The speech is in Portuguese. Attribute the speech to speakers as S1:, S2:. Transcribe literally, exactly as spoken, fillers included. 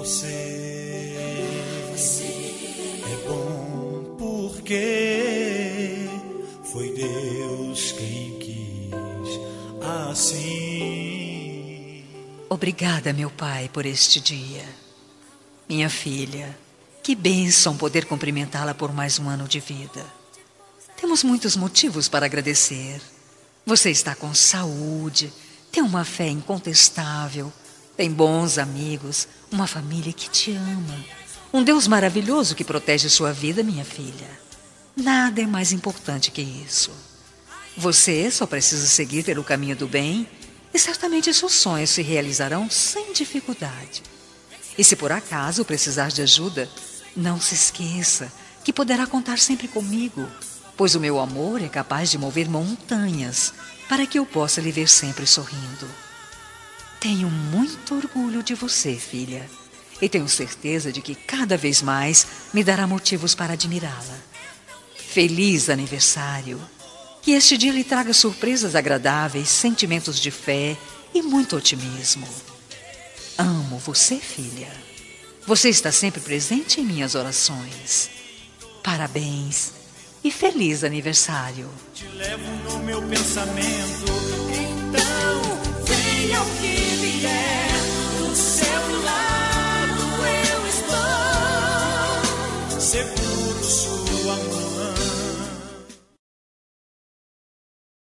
S1: Você é bom porque foi Deus quem quis assim.
S2: Obrigada, meu pai, por este dia. Minha filha, que bênção poder cumprimentá-la por mais um ano de vida. Temos muitos motivos para agradecer. Você está com saúde, tem uma fé incontestável, tem bons amigos, uma família que te ama, um Deus maravilhoso que protege sua vida, minha filha. Nada é mais importante que isso. Você só precisa seguir pelo caminho do bem e certamente seus sonhos se realizarão sem dificuldade. E se por acaso precisar de ajuda, não se esqueça que poderá contar sempre comigo, pois o meu amor é capaz de mover montanhas para que eu possa lhe ver sempre sorrindo. Tenho muito orgulho de você, filha, e tenho certeza de que cada vez mais me dará motivos para admirá-la. Feliz aniversário! Que este dia lhe traga surpresas agradáveis, sentimentos de fé e muito otimismo. Amo você, filha. Você está sempre presente em minhas orações. Parabéns e feliz aniversário.
S1: Te levo no meu pensamento.